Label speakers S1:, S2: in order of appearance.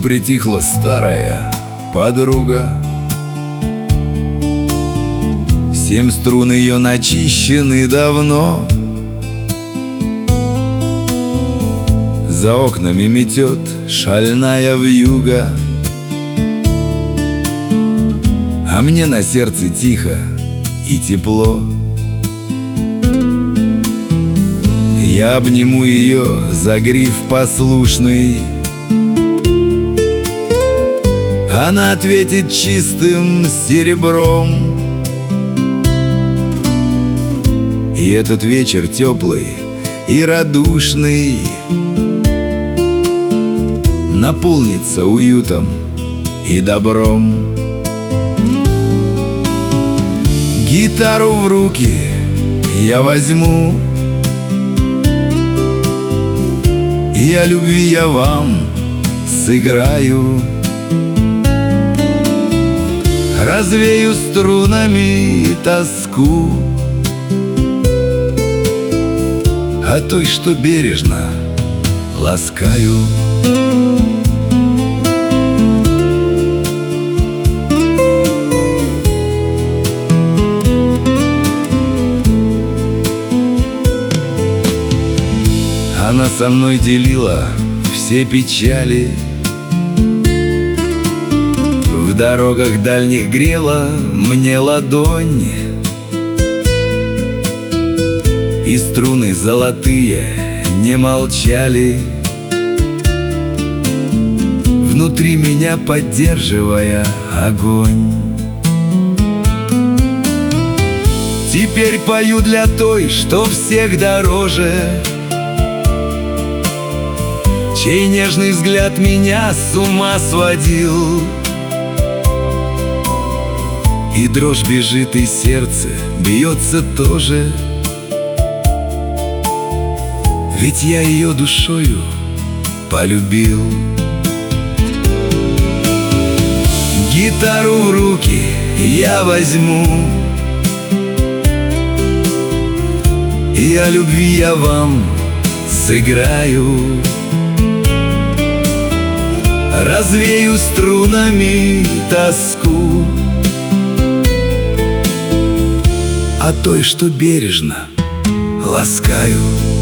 S1: притихла старая подруга. 7 струн ее начищены давно. За окнами метет шальная вьюга, а мне на сердце тихо и тепло. Я обниму ее за гриф послушный, она ответит чистым серебром. И этот вечер теплый и радушный наполнится уютом и добром. Гитару в руки я возьму, и о любви я вам сыграю. Развею струнами тоску о той, что бережно ласкаю. Она со мной делила все печали, в дорогах дальних грела мне ладонь, и струны золотые не молчали, внутри меня поддерживая огонь. Теперь пою для той, что всех дороже, чей нежный взгляд меня с ума сводил. И дрожь бежит, и сердце бьется тоже, ведь я ее душою полюбил. Гитару в руки я возьму, и о любви я вам сыграю. Развею струнами тоску о той, что бережно ласкаю.